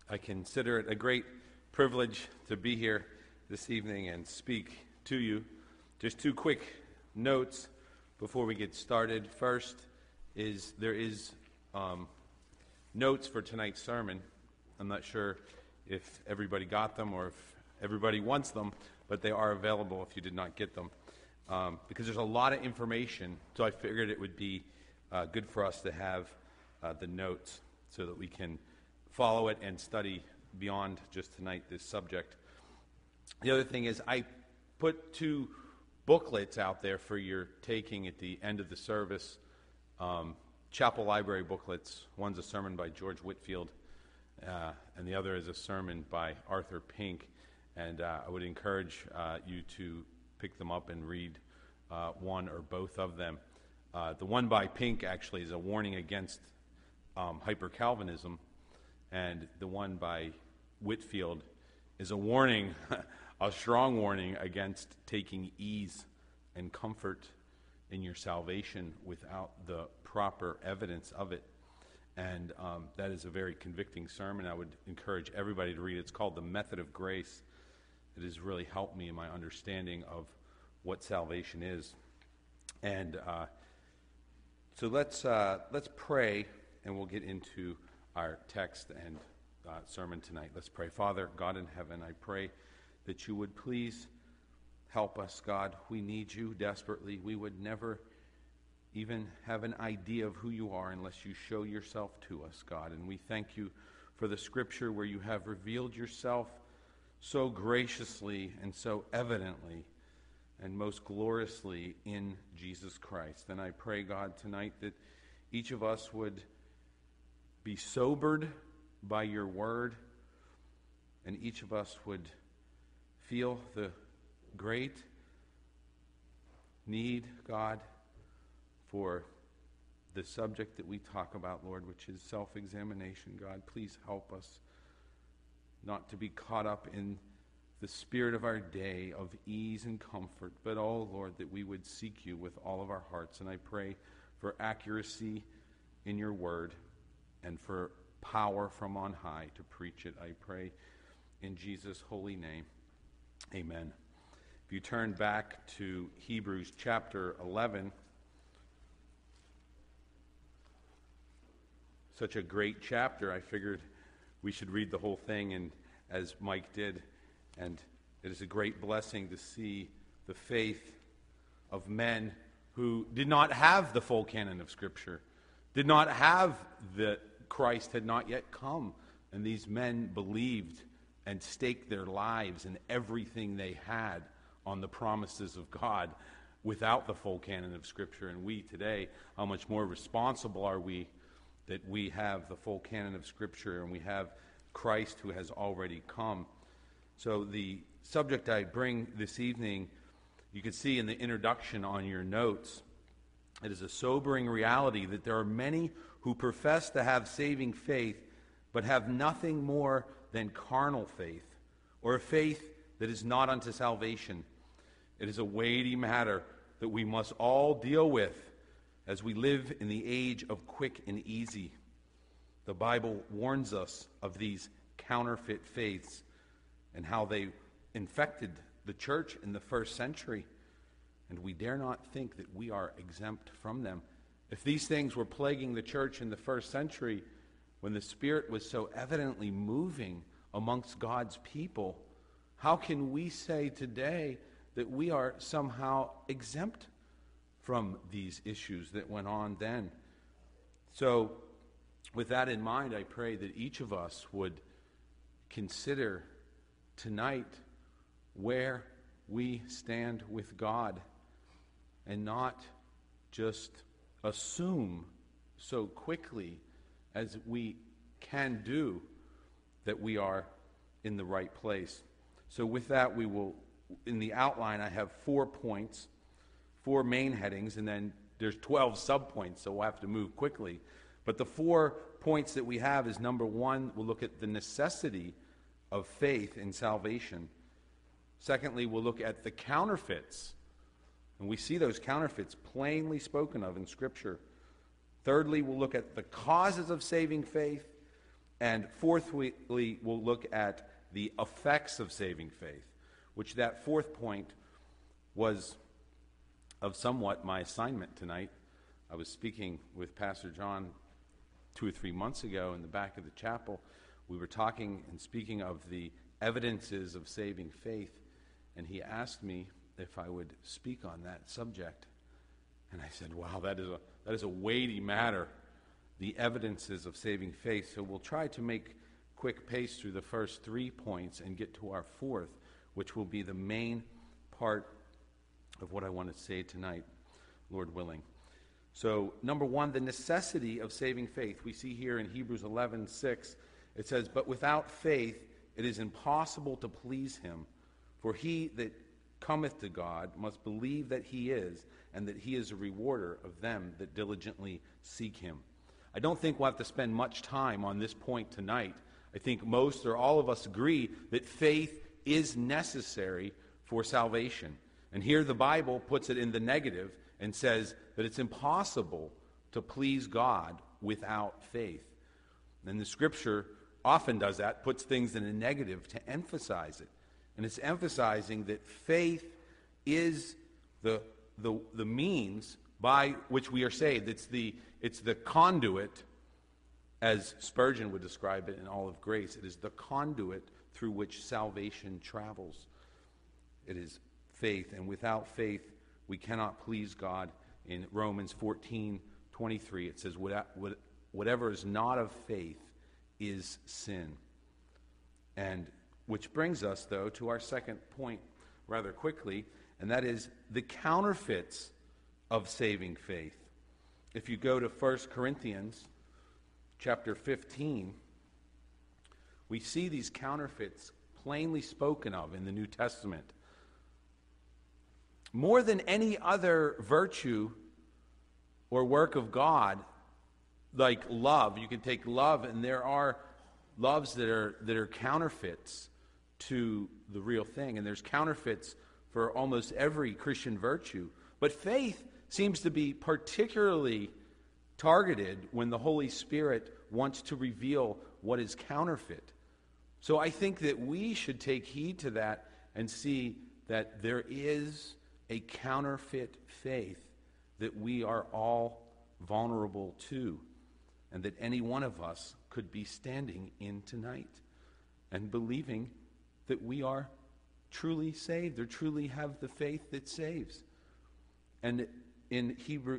I consider it a great privilege to be here this evening and speak to you. Just two quick notes before we get started. First is there is notes for tonight's sermon. I'm not sure if everybody got them or if everybody wants them, but they are available if you did not get them. Because there's a lot of information, so I figured it would be good for us to have the notes so that we can follow it and study beyond just tonight this subject. The other thing is I put two booklets out there for your taking at the end of the service, chapel library booklets. One's a sermon by George Whitefield, and the other is a sermon by Arthur Pink. And I would encourage you to pick them up and read one or both of them. The one by Pink actually is a warning against hyper-Calvinism, and the one by Whitefield is a warning, a strong warning against taking ease and comfort in your salvation without the proper evidence of it. And that is a very convicting sermon. I would encourage everybody to read it. It's called The Method of Grace. It has really helped me in my understanding of what salvation is. And so let's pray, and we'll get into our text and sermon tonight. Let's pray. Father, God in heaven, I pray that you would please help us, God. We need you desperately. We would never even have an idea of who you are unless you show yourself to us, God. And we thank you for the scripture where you have revealed yourself so graciously and so evidently and most gloriously in Jesus Christ. And I pray, God, tonight that each of us would be sobered by your word, and each of us would feel the great need, God, for the subject that we talk about, Lord, which is self-examination. God, please help us not to be caught up in the spirit of our day of ease and comfort, but, oh, Lord, that we would seek you with all of our hearts. And I pray for accuracy in your word and for power from on high to preach it. I pray in Jesus' holy name. Amen. If you turn back to Hebrews chapter 11, such a great chapter, I figured we should read the whole thing, and as Mike did. And it is a great blessing to see the faith of men who did not have the full canon of Scripture, did not have the Christ had not yet come. And these men believed and staked their lives and everything they had on the promises of God without the full canon of Scripture. And we today, how much more responsible are we that we have the full canon of Scripture and we have Christ who has already come. So the subject I bring this evening, you can see in the introduction on your notes, it is a sobering reality that there are many who profess to have saving faith but have nothing more than carnal faith, or a faith that is not unto salvation. It is a weighty matter that we must all deal with as we live in the age of quick and easy. The Bible warns us of these counterfeit faiths and how they infected the church in the first century. And we dare not think that we are exempt from them. If these things were plaguing the church in the first century, when the Spirit was so evidently moving amongst God's people, how can we say today that we are somehow exempt from these issues that went on then? So, with that in mind, I pray that each of us would consider tonight where we stand with God and not just assume so quickly as we can do that we are in the right place. So with that, we will, in the outline, I have 4 points, 4 main headings, and then there's 12 subpoints, so we'll have to move quickly. But the 4 points that we have is, number 1, we'll look at the necessity of faith in salvation. Secondly, we'll look at the counterfeits. And we see those counterfeits plainly spoken of in Scripture. Thirdly, we'll look at the causes of saving faith. And fourthly, we'll look at the effects of saving faith, which that fourth point was of somewhat my assignment tonight. I was speaking with Pastor John 2 or 3 months ago in the back of the chapel. We were talking and speaking of the evidences of saving faith, and he asked me if I would speak on that subject. And I said, wow, that is a weighty matter, the evidences of saving faith. So we'll try to make quick pace through the first 3 points and get to our fourth, which will be the main part of what I want to say tonight, Lord willing. So, number one, the necessity of saving faith. We see here in Hebrews 11:6, it says, "But without faith it is impossible to please him, for he that cometh to God must believe that he is, and that he is a rewarder of them that diligently seek him." I don't think we'll have to spend much time on this point tonight. I think most or all of us agree that faith is necessary for salvation. And here the Bible puts it in the negative and says that it's impossible to please God without faith. And the Scripture often does that, puts things in a negative to emphasize it. And it's emphasizing that faith is the means by which we are saved. It's the conduit, as Spurgeon would describe it in All of Grace. It is the conduit through which salvation travels. It is faith, and without faith we cannot please God. In Romans 14:23 it says, whatever is not of faith is sin. And which brings us, though, to our second point rather quickly, and that is the counterfeits of saving faith. If you go to 1 Corinthians chapter 15, we see these counterfeits plainly spoken of in the New Testament. More than any other virtue or work of God, like love, you can take love, and there are loves that are counterfeits to the real thing, and there's counterfeits for almost every Christian virtue. But faith seems to be particularly targeted when the Holy Spirit wants to reveal what is counterfeit. So I think that we should take heed to that and see that there is a counterfeit faith that we are all vulnerable to, and that any one of us could be standing in tonight and believing that we are truly saved or truly have the faith that saves. And in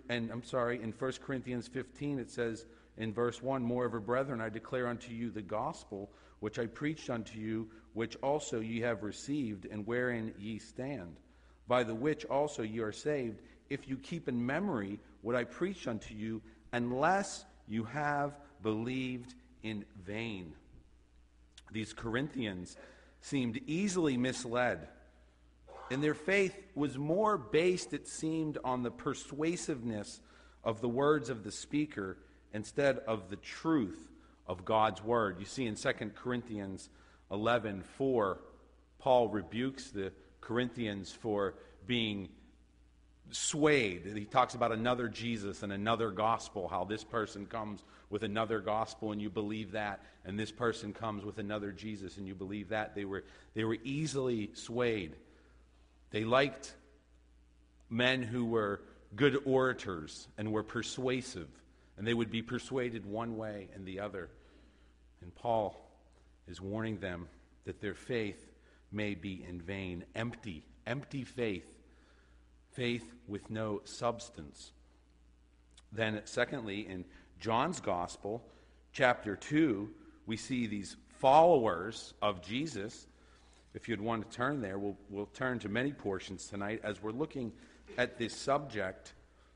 1 Corinthians 15 it says in verse 1, "Moreover, brethren, I declare unto you the gospel which I preached unto you, which also ye have received, and wherein ye stand, by the which also ye are saved, if you keep in memory what I preached unto you, unless you have believed in vain." These Corinthians seemed easily misled, and their faith was more based, it seemed, on the persuasiveness of the words of the speaker instead of the truth of God's word. You see in 2 Corinthians 11:4, Paul rebukes the Corinthians for being swayed. He talks about another Jesus and another gospel, how this person comes with another gospel and you believe that, and this person comes with another Jesus and you believe that. They were easily swayed. They liked men who were good orators and were persuasive, and they would be persuaded one way and the other. And Paul is warning them that their faith may be in vain, empty faith, faith with no substance. Then, secondly, in John's Gospel, chapter 2, we see these followers of Jesus. If you'd want to turn there, we'll turn to many portions tonight as we're looking at this subject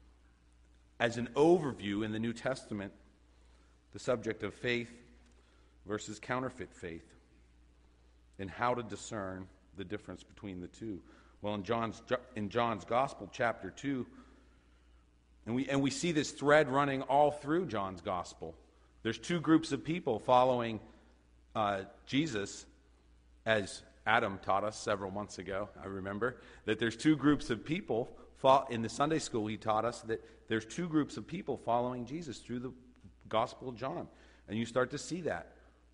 as an overview in the New Testament, the subject of faith versus counterfeit faith, and how to discern the difference between the two. Well, in John's Gospel, chapter 2, and we see this thread running all through John's Gospel. There's two groups of people following Jesus, as Adam taught us several months ago. I remember that there's two groups of people. In the Sunday school, he taught us that there's two groups of people following Jesus through the Gospel of John. And you start to see that.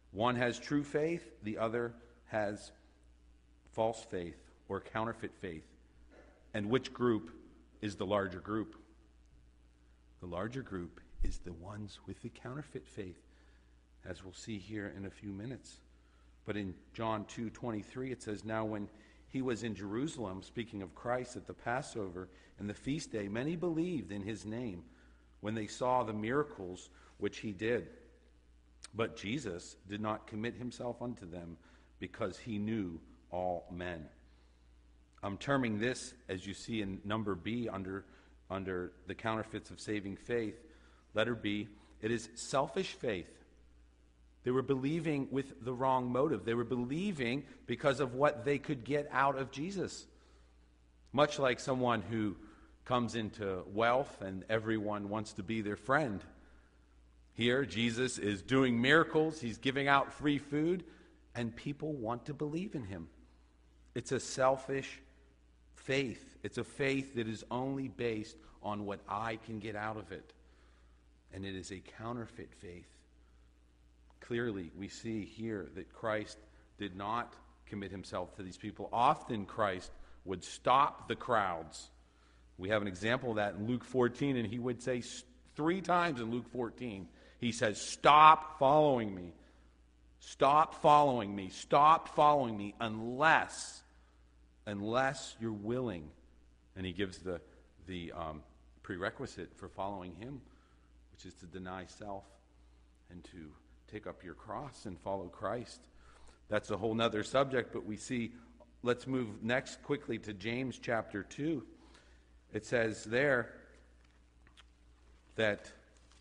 One has true faith, the other has false faith or counterfeit faith. And which group is the larger group? The larger group is the ones with the counterfeit faith, as we'll see here in a few minutes. But in John 2:23 it says, "Now when he was in Jerusalem," speaking of Christ, "at the Passover and the feast day, many believed in his name when they saw the miracles which he did. But Jesus did not commit himself unto them, because he knew all men." I'm terming this, as you see in number B under the counterfeits of saving faith, letter B, it is selfish faith. They were believing with the wrong motive. They were believing because of what they could get out of Jesus. Much like someone who comes into wealth and everyone wants to be their friend. Here, Jesus is doing miracles. He's giving out free food, and people want to believe in him. It's a selfish faith. It's a faith that is only based on what I can get out of it. And it is a counterfeit faith. Clearly, we see here that Christ did not commit himself to these people. Often Christ would stop the crowds. We have an example of that in Luke 14, and he would say 3 times in Luke 14, he says, "Stop following me. Stop following me. Stop following me unless you're willing." And he gives the prerequisite for following him, which is to deny self and to take up your cross and follow Christ. That's a whole nother subject, but we see, let's move next quickly to James chapter 2. It says there that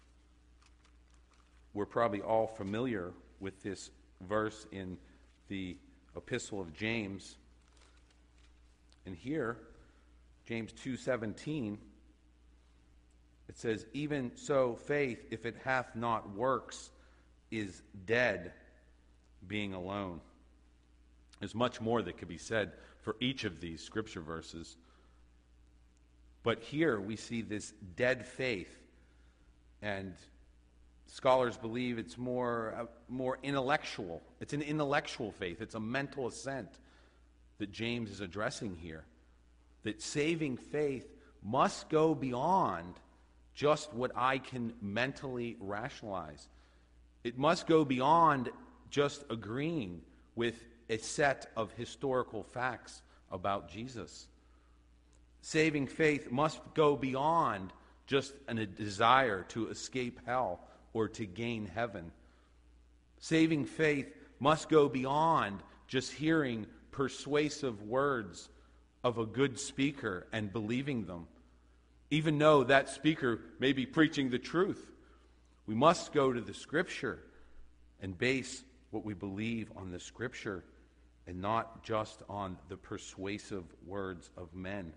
we're probably all familiar with this verse in the Epistle of James. And here, James 2:17, it says, "Even so faith, if it hath not works, is dead, being alone." There's much more that could be said for each of these scripture verses. But here we see this dead faith, and scholars believe it's more intellectual. It's an intellectual faith. It's a mental assent that James is addressing here. That saving faith must go beyond just what I can mentally rationalize. It must go beyond just agreeing with a set of historical facts about Jesus. Saving faith must go beyond just a desire to escape hell or to gain heaven. Saving faith must go beyond just hearing persuasive words of a good speaker and believing them, even though that speaker may be preaching the truth. We must go to the Scripture and base what we believe on the Scripture and not just on the persuasive words of men.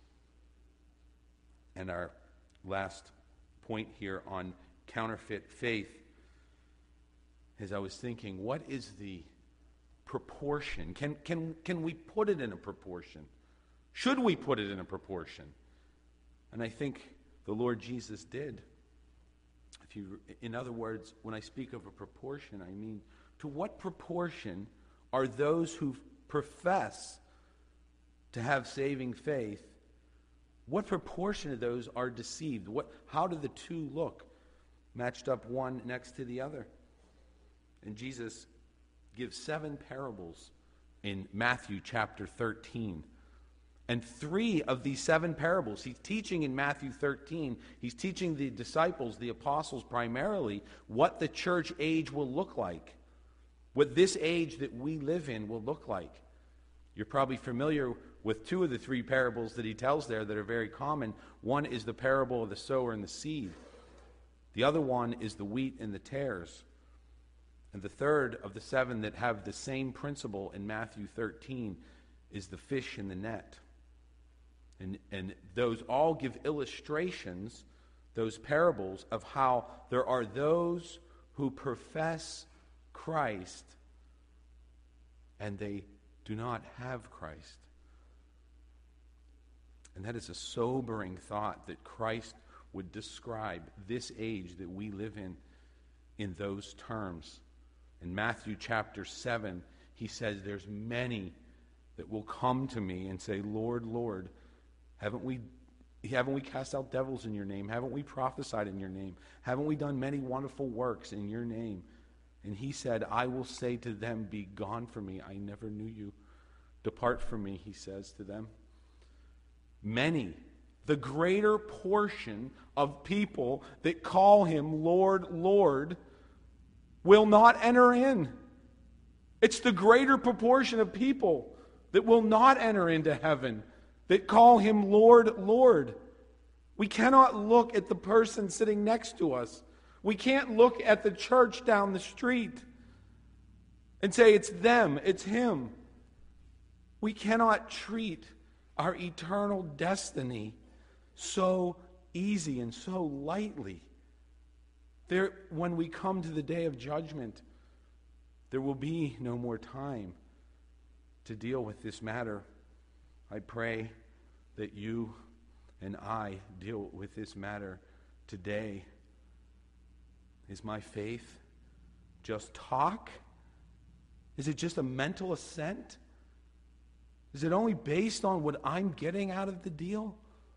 And our last point here on counterfeit faith, as I was thinking, what is the proportion? Can we put it in a proportion? Should we put it in a proportion? And I think the Lord Jesus did. In other words, when I speak of a proportion, I mean, to what proportion are those who profess to have saving faith, what proportion of those are deceived? How do the two look matched up one next to the other? And Jesus gives 7 parables in Matthew chapter 13. And 3 of these 7 parables, he's teaching in Matthew 13, he's teaching the disciples, the apostles primarily, what the church age will look like. What this age that we live in will look like. You're probably familiar with 2 of the 3 parables that he tells there that are very common. One is the parable of the sower and the seed. The other one is the wheat and the tares. And the third of the 7 that have the same principle in Matthew 13 is the fish in the net. And those all give illustrations, those parables, of how there are those who profess Christ and they do not have Christ. And that is a sobering thought, that Christ would describe this age that we live in those terms. In Matthew chapter 7, he says there's many that will come to me and say, Lord, Lord, haven't we cast out devils in your name? Haven't we prophesied in your name? Haven't we done many wonderful works in your name? And he said, I will say to them, be gone from me. I never knew you. Depart from me, he says to them. Many, the greater portion of people that call him Lord, Lord, will not enter in. It's the greater proportion of people that will not enter into heaven, that call him Lord, Lord. We cannot look at the person sitting next to us. We can't look at the church down the street and say it's them, it's him. We cannot treat our eternal destiny so easy and so lightly. When we come to the day of judgment, there will be no more time to deal with this matter. I pray that you and I deal with this matter today. Is my faith just talk? Is it just a mental assent? Is it only based on what I'm getting out of the deal?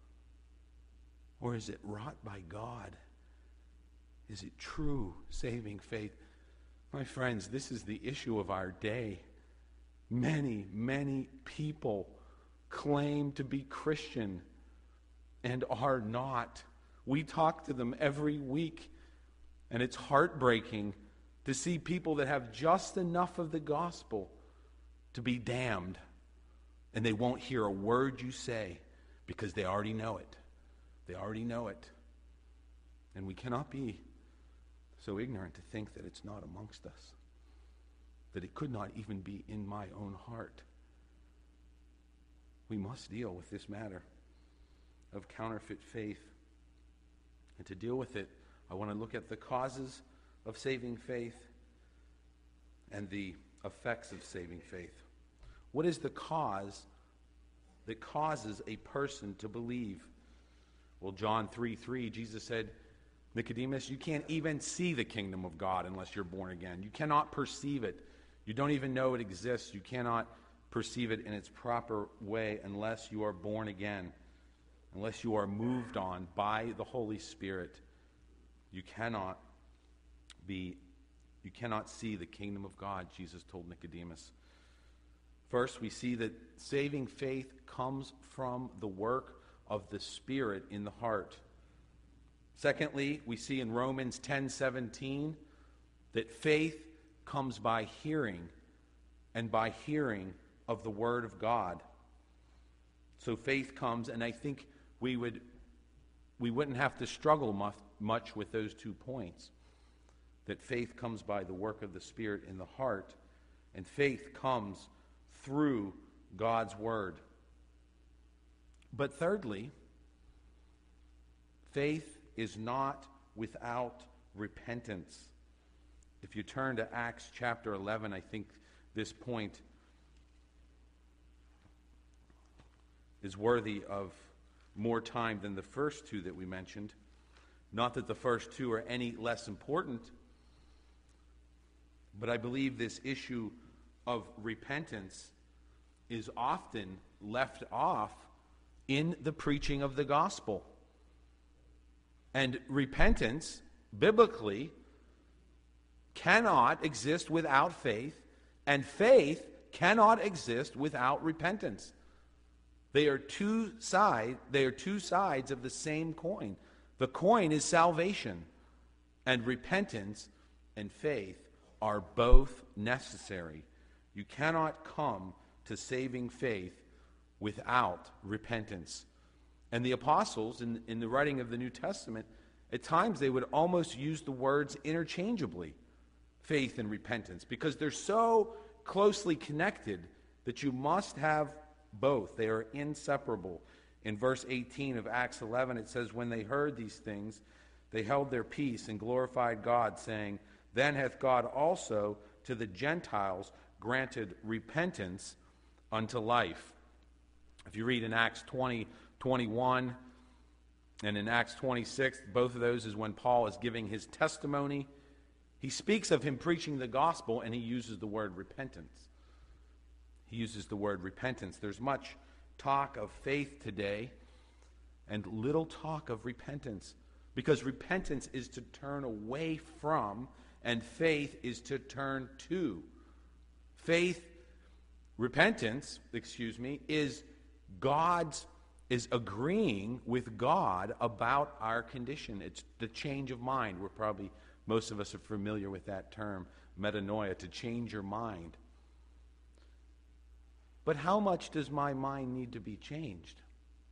Or is it wrought by God? Is it true saving faith? My friends, this is the issue of our day. Many, many people claim to be Christian and are not. We talk to them every week, and it's heartbreaking to see people that have just enough of the gospel to be damned, and they won't hear a word you say because they already know it. They already know it. And we cannot be so ignorant to think that it's not amongst us, that it could not even be in my own heart. We must deal with this matter of counterfeit faith. And to deal with it, I want to look at the causes of saving faith and the effects of saving faith. What is the cause that causes a person to believe? Well, John 3:3, Jesus said, Nicodemus, you can't even see the kingdom of God unless you're born again. You cannot perceive it. You don't even know it exists. You cannot perceive it in its proper way unless you are born again, unless you are moved on by the Holy Spirit. You cannot see the kingdom of God, Jesus told Nicodemus. First, we see that saving faith comes from the work of the Spirit in the heart. Secondly, we see in Romans 10:17 that faith comes by hearing, and by hearing of the Word of God. So faith comes, and I think we wouldn't have to struggle much with those 2 points. That faith comes by the work of the Spirit in the heart, and faith comes through God's Word. But thirdly, faith is not without repentance. If you turn to Acts chapter 11, I think this point is worthy of more time than the first 2 that we mentioned. Not that the first 2 are any less important, but I believe this issue of repentance is often left off in the preaching of the gospel. And repentance, biblically, cannot exist without faith, and faith cannot exist without repentance. They are two sides of the same coin. The coin is salvation, and repentance and faith are both necessary. You cannot come to saving faith without repentance. And the apostles, in the writing of the New Testament, at times they would almost use the words interchangeably, faith and repentance, because they're so closely connected that you must have both. They are inseparable. In verse 18 of Acts 11, it says, when they heard these things, they held their peace and glorified God, saying, then hath God also to the Gentiles granted repentance unto life. If you read in Acts 20:21 and in Acts 26, both of those is when Paul is giving his testimony He speaks of him preaching the gospel, and he uses the word repentance. He uses the word repentance. There's much talk of faith today and little talk of repentance, because repentance is to turn away from, and faith is to turn to. Repentance, is agreeing with God about our condition. It's the change of mind. Most of us are familiar with that term, metanoia, to change your mind. But how much does my mind need to be changed?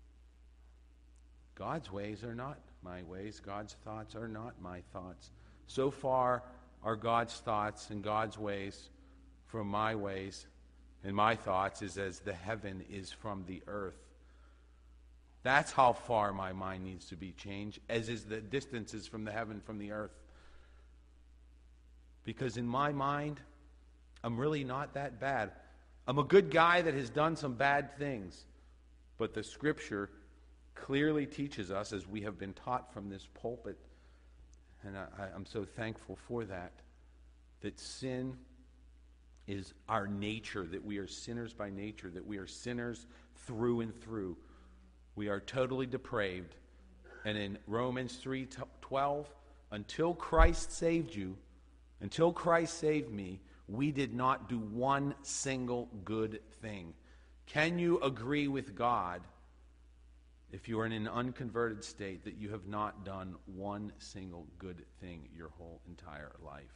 God's ways are not my ways. God's thoughts are not my thoughts. So far are God's thoughts and God's ways from my ways, and my thoughts is as the heaven is from the earth. That's how far my mind needs to be changed, as is the distances from the heaven from the earth. Because in my mind, I'm really not that bad. I'm a good guy that has done some bad things. But the Scripture clearly teaches us, as we have been taught from this pulpit, and I'm so thankful for that sin is our nature, that we are sinners by nature, that we are sinners through and through. We are totally depraved. And in Romans 3:12, until Christ saved you, until Christ saved me, we did not do one single good thing. Can you agree with God, if you are in an unconverted state, that you have not done one single good thing your whole entire life?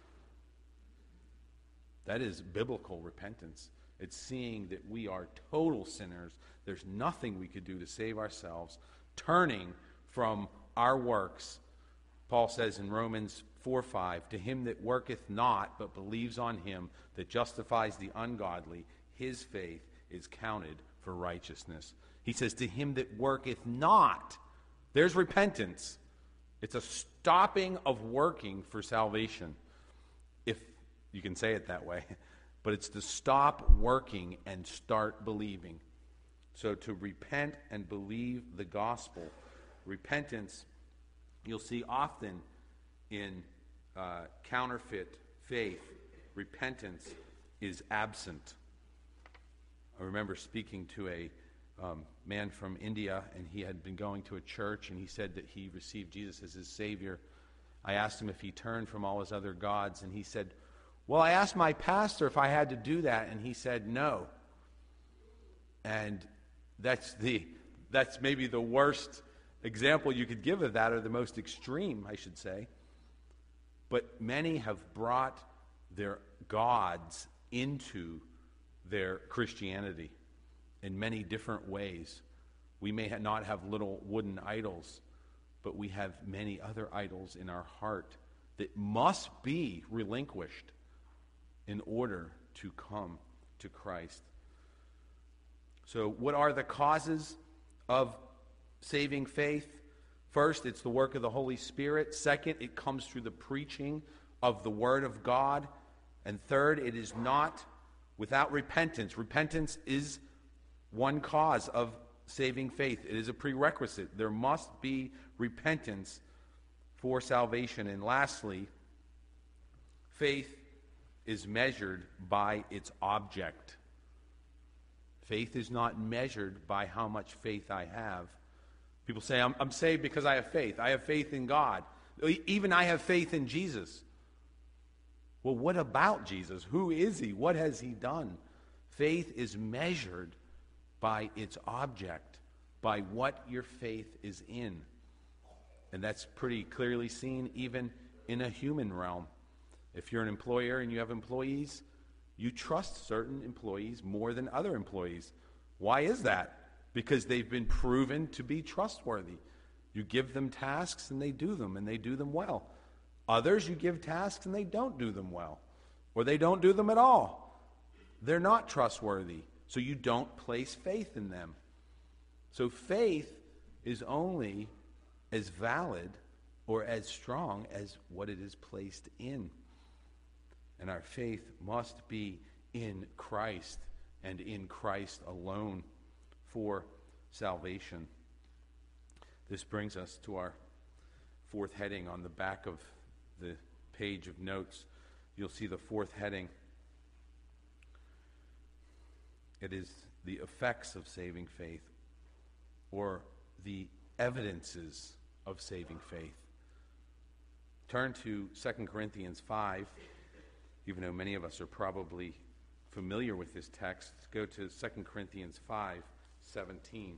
That is biblical repentance. It's seeing that we are total sinners. There's nothing we could do to save ourselves, turning from our works. Paul says in Romans 4:5, to him that worketh not, but believes on him that justifies the ungodly, his faith is counted for righteousness. He says, to him that worketh not. There's repentance. It's a stopping of working for salvation, if you can say it that way. But it's to stop working and start believing. So to repent and believe the gospel. Repentance, you'll see often in counterfeit faith, repentance is absent. I remember speaking to a man from India, and he had been going to a church, and he said that he received Jesus as his Savior. I asked him if he turned from all his other gods, and he said, well, I asked my pastor if I had to do that, and he said no. And that's maybe the worst example you could give of that, or the most extreme, I should say. But many have brought their gods into their Christianity in many different ways. We may not have little wooden idols, but we have many other idols in our heart that must be relinquished in order to come to Christ. So what are the causes of saving faith? First, it's the work of the Holy Spirit. Second, it comes through the preaching of the Word of God. And third, it is not without repentance. Repentance is one cause of saving faith. It is a prerequisite. There must be repentance for salvation. And lastly, faith is measured by its object. Faith is not measured by how much faith I have. People say, I'm saved because I have faith. I have faith in God. Even I have faith in Jesus. Well, what about Jesus? Who is he? What has he done? Faith is measured by its object, by what your faith is in. And that's pretty clearly seen even in a human realm. If you're an employer and you have employees, you trust certain employees more than other employees. Why is that? Because they've been proven to be trustworthy. You give them tasks and they do them well. Others you give tasks and they don't do them well, or they don't do them at all. They're not trustworthy, so you don't place faith in them. So faith is only as valid or as strong as what it is placed in. And our faith must be in Christ and in Christ alone for salvation. This brings us to our fourth heading on the back of the page of notes, you'll see the fourth heading. It is the effects of saving faith, or the evidences of saving faith. Turn to 2 Corinthians 5, even though many of us are probably familiar with this text. Go to 2 Corinthians 5:17.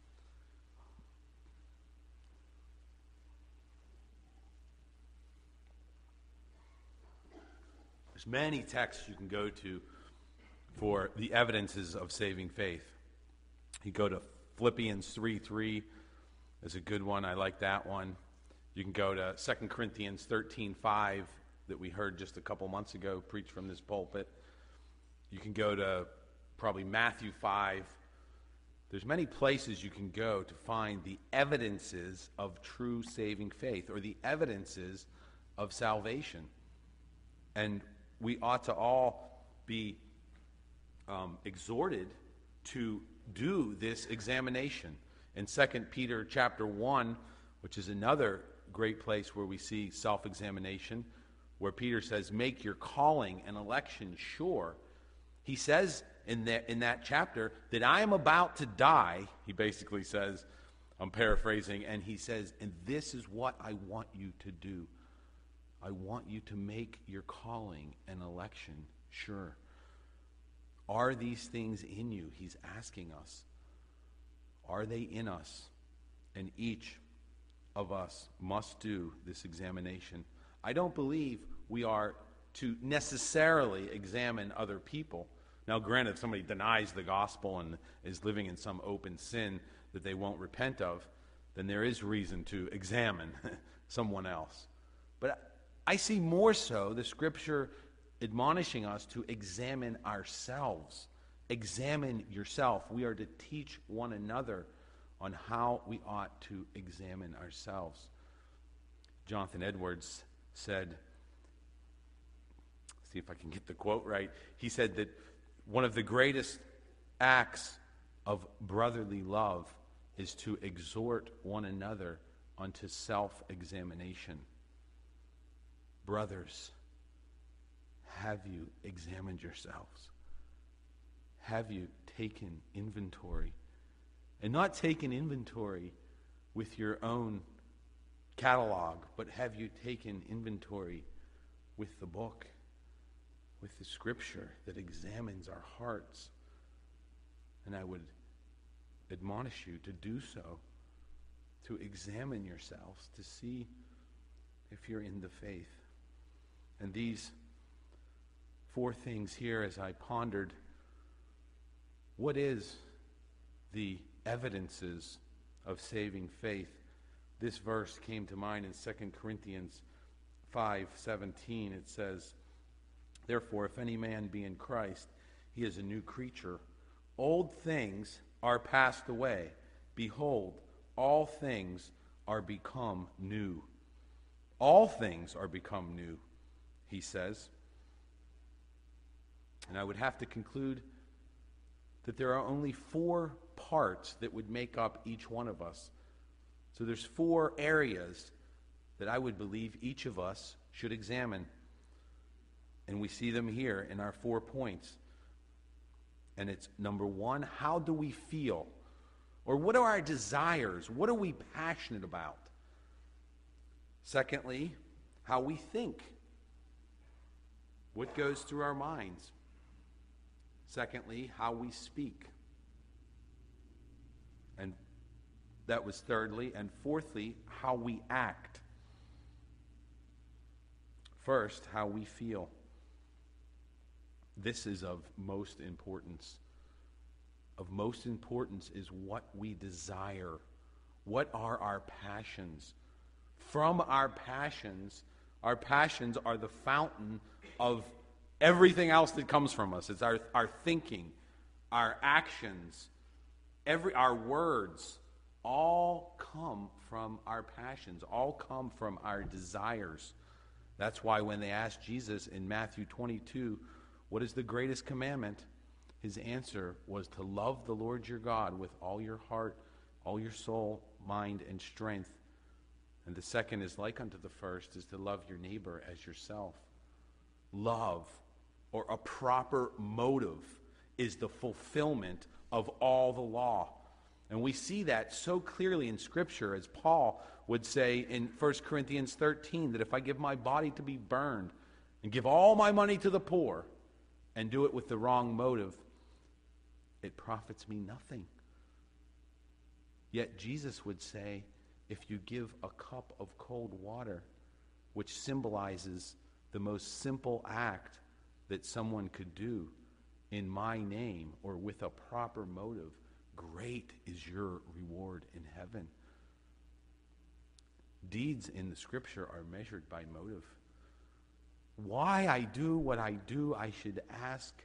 There's many texts you can go to for the evidences of saving faith. You go to Philippians 3:3 is a good one. I like that one. You can go to 2 Corinthians 13:5 that we heard just a couple months ago preached from this pulpit. You can go to probably Matthew 5. There's many places you can go to find the evidences of true saving faith, or the evidences of salvation. And we ought to all be exhorted to do this examination. In 2 Peter chapter 1, which is another great place where we see self-examination, where Peter says, make your calling and election sure. He says in that chapter that I am about to die, he basically says, I'm paraphrasing, and he says, and this is what I want you to do. I want you to make your calling and election sure. Are these things in you? He's asking us. Are they in us? And each of us must do this examination. I don't believe we are to necessarily examine other people. Now, granted, if somebody denies the gospel and is living in some open sin that they won't repent of, then there is reason to examine someone else. But I see more so the Scripture admonishing us to examine ourselves. Examine yourself. We are to teach one another on how we ought to examine ourselves. Jonathan Edwards said, see if I can get the quote right. He said that one of the greatest acts of brotherly love is to exhort one another unto self-examination. Brothers, have you examined yourselves? Have you taken inventory? And not taken inventory with your own catalog, but have you taken inventory with the book, with the Scripture that examines our hearts? And I would admonish you to do so, to examine yourselves, to see if you're in the faith. And these four things here, as I pondered, what is the evidences of saving faith? This verse came to mind in 2 Corinthians 5:17. It says, therefore, if any man be in Christ, he is a new creature. Old things are passed away. Behold, all things are become new. All things are become new, he says. And I would have to conclude that there are only four parts that would make up each one of us. So there's four areas that I would believe each of us should examine. And we see them here in our 4 points. And it's number one, how do we feel? Or what are our desires? What are we passionate about? Secondly, how we think. What goes through our minds? Secondly, how we speak. And that was thirdly. And fourthly, how we act. First, how we feel. This is of most importance. Of most importance is what we desire. What are our passions? From our passions are the fountain of everything else that comes from us. It's our thinking, our actions, our words, all come from our passions, all come from our desires. That's why when they asked Jesus in Matthew 22, what is the greatest commandment? His answer was to love the Lord your God with all your heart, all your soul, mind, and strength. And the second is like unto the first, is to love your neighbor as yourself. Love, or a proper motive, is the fulfillment of all the law. And we see that so clearly in Scripture, as Paul would say in 1 Corinthians 13, that if I give my body to be burned and give all my money to the poor and do it with the wrong motive, it profits me nothing. Yet Jesus would say, if you give a cup of cold water, which symbolizes the most simple act that someone could do in my name or with a proper motive, great is your reward in heaven. Deeds in the Scripture are measured by motive. Why I do what I do, I should ask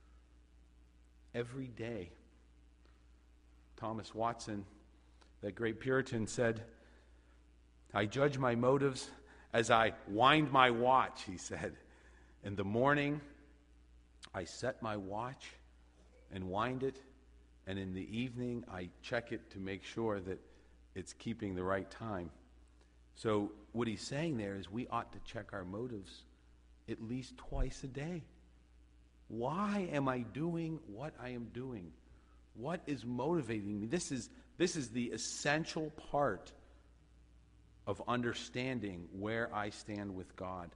every day. Thomas Watson, that great Puritan, said, I judge my motives as I wind my watch, he said. In the morning, I set my watch and wind it, and in the evening, I check it to make sure that it's keeping the right time. So what he's saying there is we ought to check our motives at least twice a day. Why am I doing what I am doing? What is motivating me? This is the essential part of understanding where I stand with God.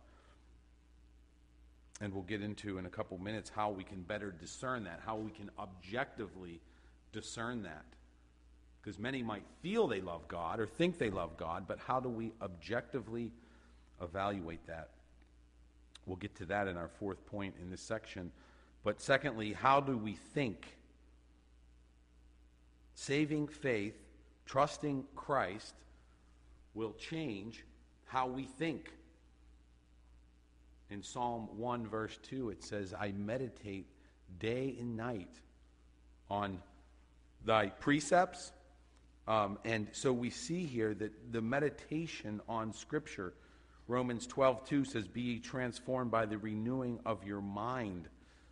And we'll get into in a couple minutes how we can better discern that, how we can objectively discern that. Because many might feel they love God or think they love God, but how do we objectively evaluate that? We'll get to that in our fourth point in this section. But secondly, how do we think? Saving faith, trusting Christ, will change how we think. In Psalm 1, verse 2, it says, I meditate day and night on thy precepts. And so we see here that the meditation on Scripture, Romans 12:2 says, be ye transformed by the renewing of your mind.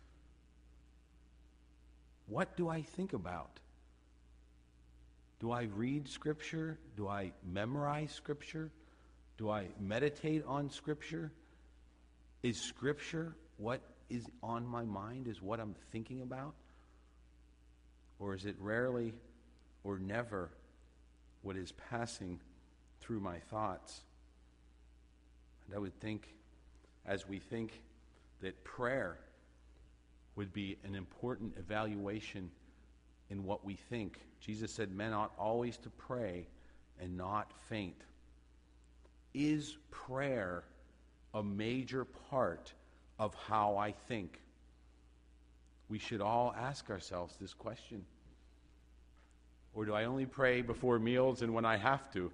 What do I think about? Do I read Scripture? Do I memorize Scripture? Do I meditate on Scripture? Is Scripture what is on my mind, is what I'm thinking about? Or is it rarely or never what is passing through my thoughts? And I would think, as we think, that prayer would be an important evaluation in what we think. Jesus said men ought always to pray and not faint. Is prayer a major part of how I think? We should all ask ourselves this question. Or do I only pray before meals and when I have to?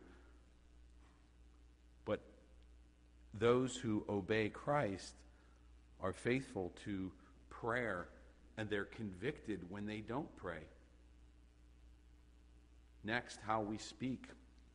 But those who obey Christ are faithful to prayer, and they're convicted when they don't pray. Next, how we speak.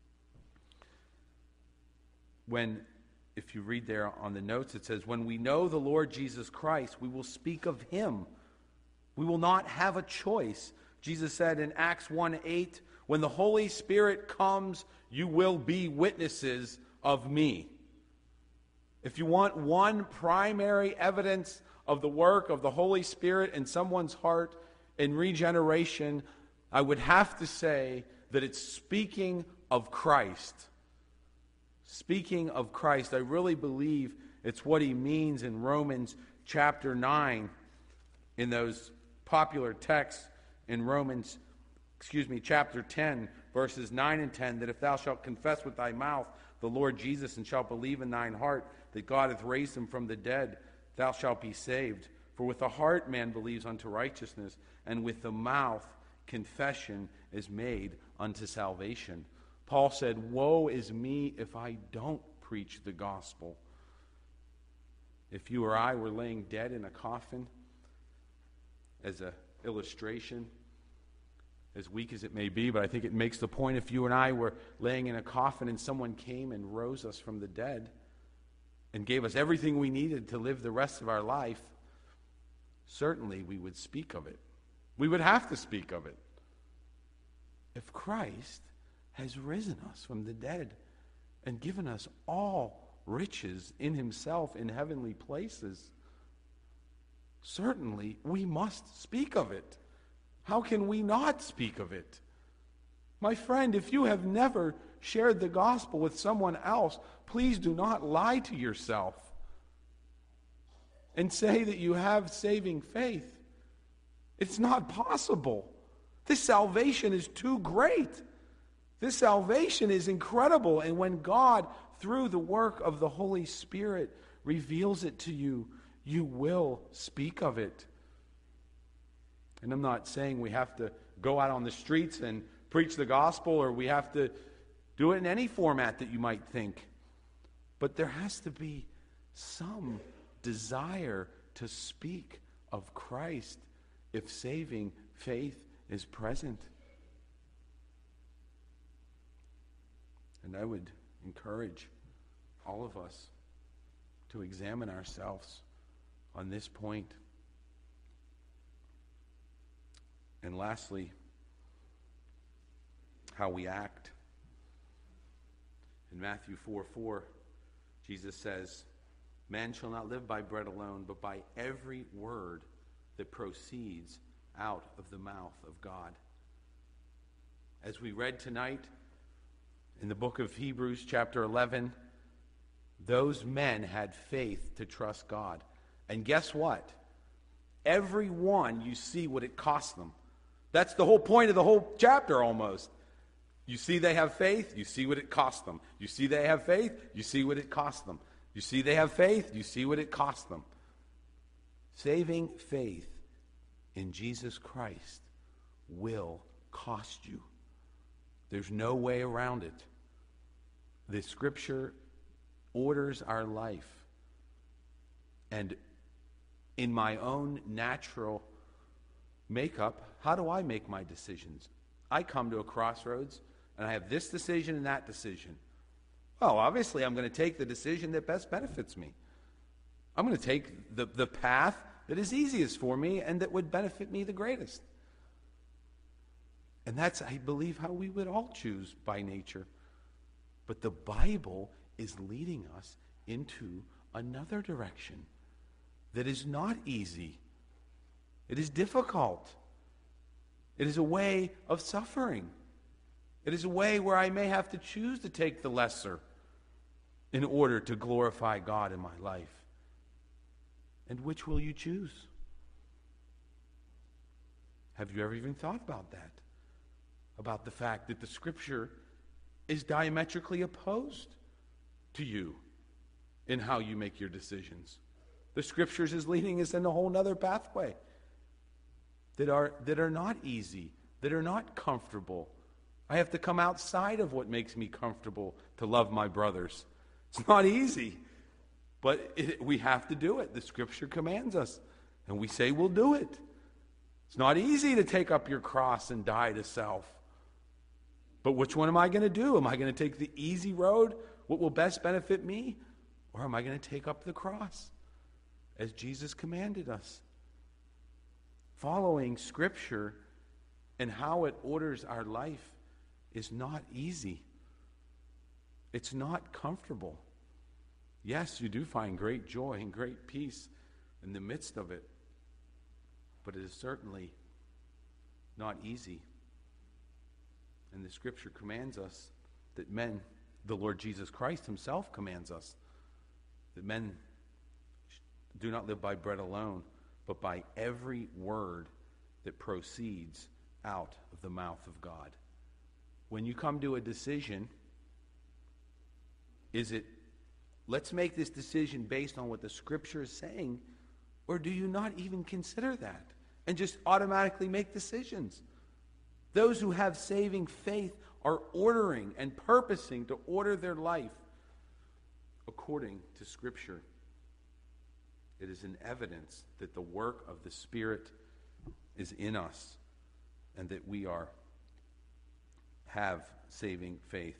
If you read there on the notes, it says, when we know the Lord Jesus Christ, we will speak of him. We will not have a choice. Jesus said in Acts 1:8, when the Holy Spirit comes, you will be witnesses of me. If you want one primary evidence of the work of the Holy Spirit in someone's heart in regeneration, I would have to say that it's speaking of Christ. Speaking of Christ, I really believe it's what he means in Romans chapter 9, in those popular texts in chapter 10, verses 9 and 10, that if thou shalt confess with thy mouth the Lord Jesus and shalt believe in thine heart that God hath raised him from the dead, thou shalt be saved. For with the heart man believes unto righteousness, and with the mouth confession is made unto salvation. Paul said, woe is me if I don't preach the gospel. If you or I were laying dead in a coffin, as an illustration, as weak as it may be, but I think it makes the point, if you and I were laying in a coffin and someone came and rose us from the dead and gave us everything we needed to live the rest of our life, certainly we would speak of it. We would have to speak of it. If Christ has risen us from the dead, and given us all riches in himself in heavenly places, certainly we must speak of it. How can we not speak of it? My friend, if you have never shared the gospel with someone else, please do not lie to yourself and say that you have saving faith. It's not possible. This salvation is too great. This salvation is incredible, and when God, through the work of the Holy Spirit, reveals it to you, you will speak of it. And I'm not saying we have to go out on the streets and preach the gospel, or we have to do it in any format that you might think. But there has to be some desire to speak of Christ if saving faith is present. And I would encourage all of us to examine ourselves on this point. And lastly, how we act. In Matthew 4:4, Jesus says, "Man shall not live by bread alone, but by every word that proceeds out of the mouth of God." As we read tonight in the book of Hebrews, chapter 11, those men had faith to trust God. And guess what? Every one, you see what it cost them. That's the whole point of the whole chapter almost. You see they have faith, you see what it cost them. You see they have faith, you see what it cost them. You see they have faith, you see what it cost them. Saving faith in Jesus Christ will cost you. There's no way around it. The Scripture orders our life. And in my own natural makeup, how do I make my decisions? I come to a crossroads, and I have this decision and that decision. Well, obviously, I'm going to take the decision that best benefits me. I'm going to take the path that is easiest for me and that would benefit me the greatest. And that's, I believe, how we would all choose by nature. But the Bible is leading us into another direction that is not easy. It is difficult. It is a way of suffering. It is a way where I may have to choose to take the lesser in order to glorify God in my life. And which will you choose? Have you ever even thought about that? About the fact that the Scripture is diametrically opposed to you in how you make your decisions. The Scriptures is leading us in a whole other pathway that are not easy, that are not comfortable. I have to come outside of what makes me comfortable to love my brothers. It's not easy, but we have to do it. The Scripture commands us, and we say we'll do it. It's not easy to take up your cross and die to self. But which one am I going to do? Am I going to take the easy road, what will best benefit me? Or am I going to take up the cross, as Jesus commanded us? Following Scripture and how it orders our life is not easy. It's not comfortable. Yes, you do find great joy and great peace in the midst of it, but it is certainly not easy. And the Scripture commands us that men, the Lord Jesus Christ himself commands us, that men do not live by bread alone, but by every word that proceeds out of the mouth of God. When you come to a decision, is it, let's make this decision based on what the Scripture is saying, or do you not even consider that and just automatically make decisions? Those who have saving faith are ordering and purposing to order their life according to Scripture. It is an evidence that the work of the Spirit is in us and that we have saving faith.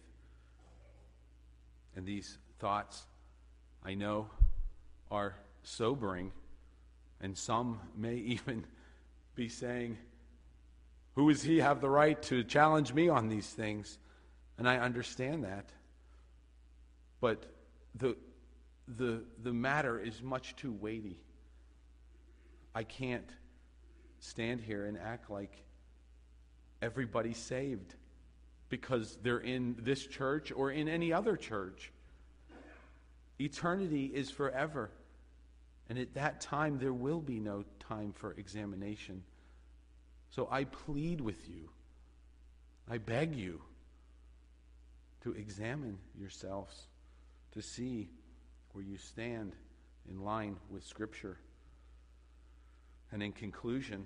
And these thoughts, I know, are sobering, and some may even be saying, who does he have the right to challenge me on these things? And I understand that. But the matter is much too weighty. I can't stand here and act like everybody's saved because they're in this church or in any other church. Eternity is forever. And at that time, there will be no time for examination. So I plead with you, I beg you to examine yourselves, to see where you stand in line with Scripture. And in conclusion,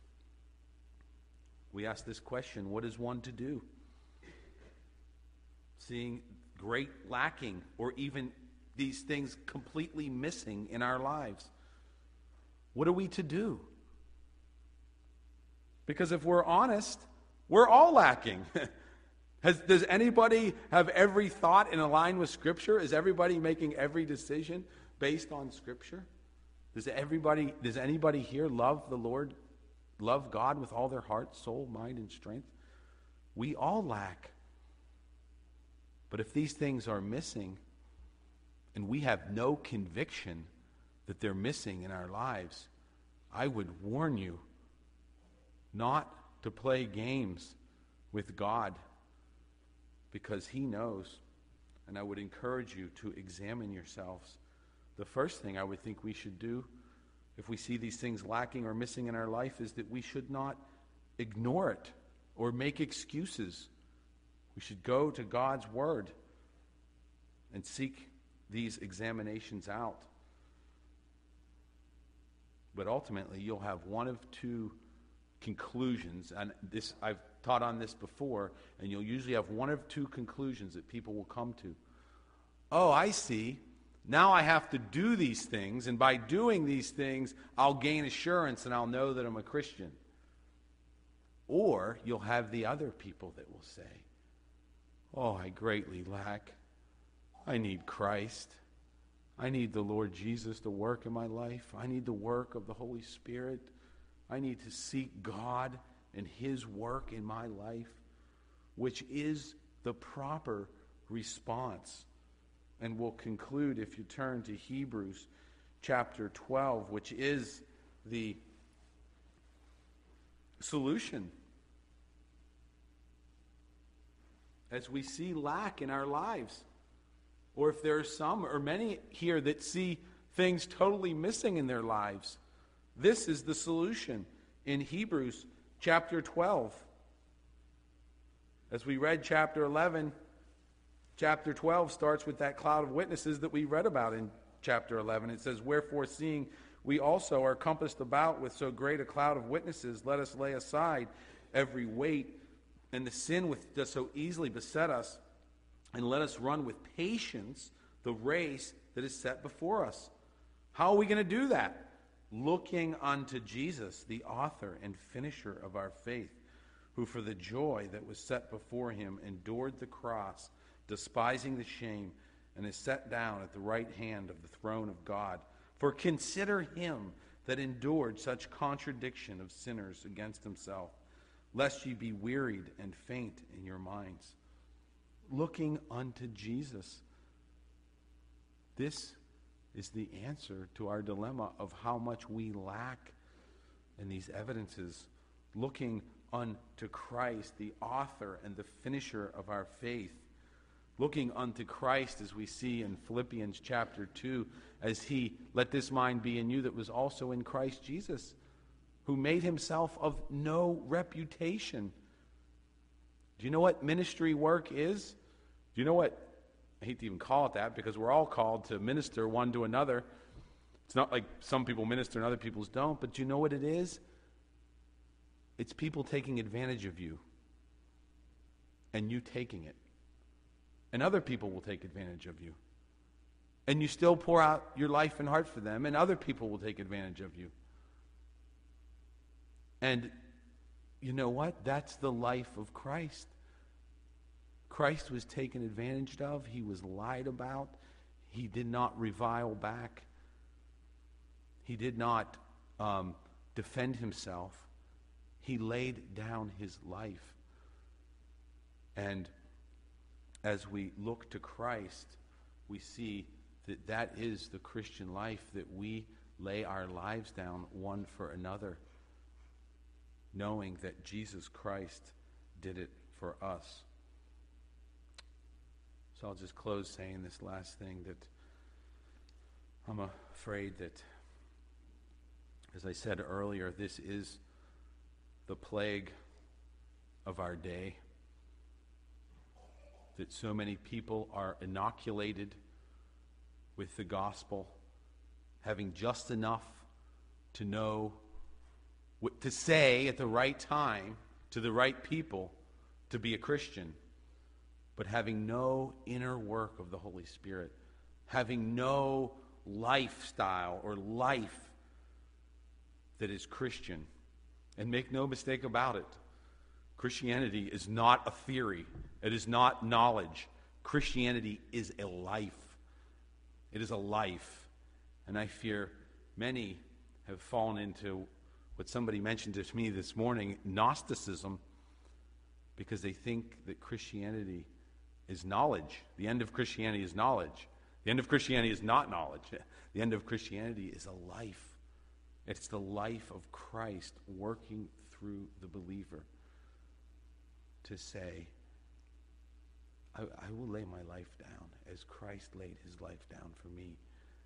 we ask this question: what is one to do? Seeing great lacking, or even these things completely missing in our lives. What are we to do? Because if we're honest, we're all lacking. Does anybody have every thought in line with Scripture? Is everybody making every decision based on Scripture? Does anybody here love the Lord, love God with all their heart, soul, mind, and strength? We all lack. But if these things are missing, and we have no conviction that they're missing in our lives, I would warn you not to play games with God, because He knows. And I would encourage you to examine yourselves. The first thing I would think we should do if we see these things lacking or missing in our life is that we should not ignore it or make excuses. We should go to God's Word and seek these examinations out. But ultimately, you'll have one of two conclusions, and this I've taught on this before, and you'll usually have one of two conclusions that people will come to. Oh, I see. Now I have to do these things, and by doing these things, I'll gain assurance and I'll know that I'm a Christian. Or you'll have the other people that will say, oh, I greatly lack. I need Christ. I need the Lord Jesus to work in my life. I need the work of the Holy Spirit. I need to seek God and His work in my life, which is the proper response. And we'll conclude, if you turn to Hebrews chapter 12, which is the solution. As we see lack in our lives, or if there are some or many here that see things totally missing in their lives, this is the solution in Hebrews chapter 12. As we read chapter 11, chapter 12 starts with that cloud of witnesses that we read about in chapter 11. It says, wherefore, seeing we also are compassed about with so great a cloud of witnesses, let us lay aside every weight and the sin which does so easily beset us, and let us run with patience the race that is set before us. How are we going to do that? Looking unto Jesus, the author and finisher of our faith, who for the joy that was set before him endured the cross, despising the shame, and is set down at the right hand of the throne of God. For consider him that endured such contradiction of sinners against himself, lest ye be wearied and faint in your minds. Looking unto Jesus. This is the answer to our dilemma of how much we lack in these evidences. Looking unto Christ, the author and the finisher of our faith. Looking unto Christ, as we see in Philippians chapter 2, as he, let this mind be in you that was also in Christ Jesus, who made himself of no reputation. Do you know what ministry work is? Do you know what, I hate to even call it that, because we're all called to minister one to another. It's not like some people minister and other people's don't, but do you know what it is? It's people taking advantage of you, and you taking it. And other people will take advantage of you. And you still pour out your life and heart for them, and other people will take advantage of you. And you know what? That's the life of Christ. Christ was taken advantage of. He was lied about. He did not revile back. He did not defend himself. He laid down his life. And as we look to Christ, we see that that is the Christian life, that we lay our lives down one for another, knowing that Jesus Christ did it for us. So I'll just close saying this last thing, that I'm afraid that, as I said earlier, this is the plague of our day, that so many people are inoculated with the gospel, having just enough to know what to say at the right time to the right people to be a Christian, but having no inner work of the Holy Spirit, having no lifestyle or life that is Christian. And make no mistake about it, Christianity is not a theory. It is not knowledge. Christianity is a life. It is a life. And I fear many have fallen into what somebody mentioned to me this morning, Gnosticism, because they think that Christianity is knowledge. The end of Christianity is knowledge. The end of Christianity is not knowledge. The end of Christianity is a life. It's the life of Christ working through the believer to say, I will lay my life down as Christ laid his life down for me.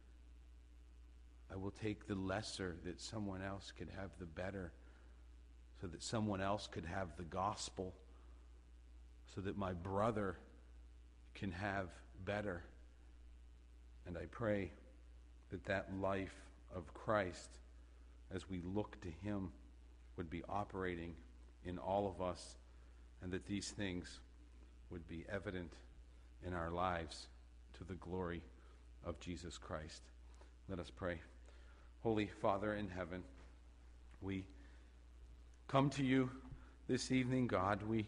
I will take the lesser that someone else could have the better, so that someone else could have the gospel, so that my brother can have better. And I pray that that life of Christ, as we look to him, would be operating in all of us, and that these things would be evident in our lives to the glory of Jesus Christ. Let us pray. Holy Father in heaven, we come to you this evening, God. We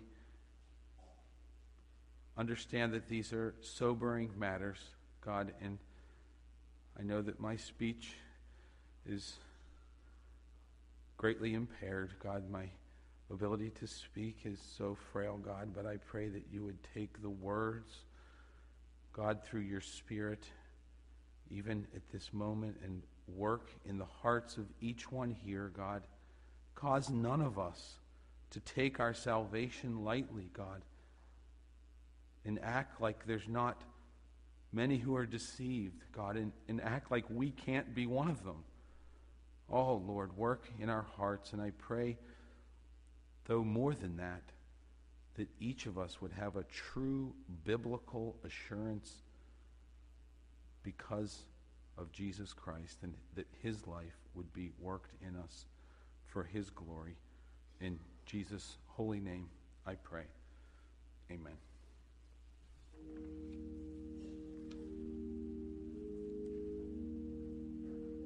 understand that these are sobering matters, God, and I know that my speech is greatly impaired, God. My ability to speak is so frail, God, but I pray that you would take the words, God, through your Spirit, even at this moment, and work in the hearts of each one here, God. Cause none of us to take our salvation lightly, God, and act like there's not many who are deceived, God, and act like we can't be one of them. Oh, Lord, work in our hearts, and I pray, though more than that, that each of us would have a true biblical assurance because of Jesus Christ, and that his life would be worked in us for his glory. In Jesus' holy name, I pray. Amen.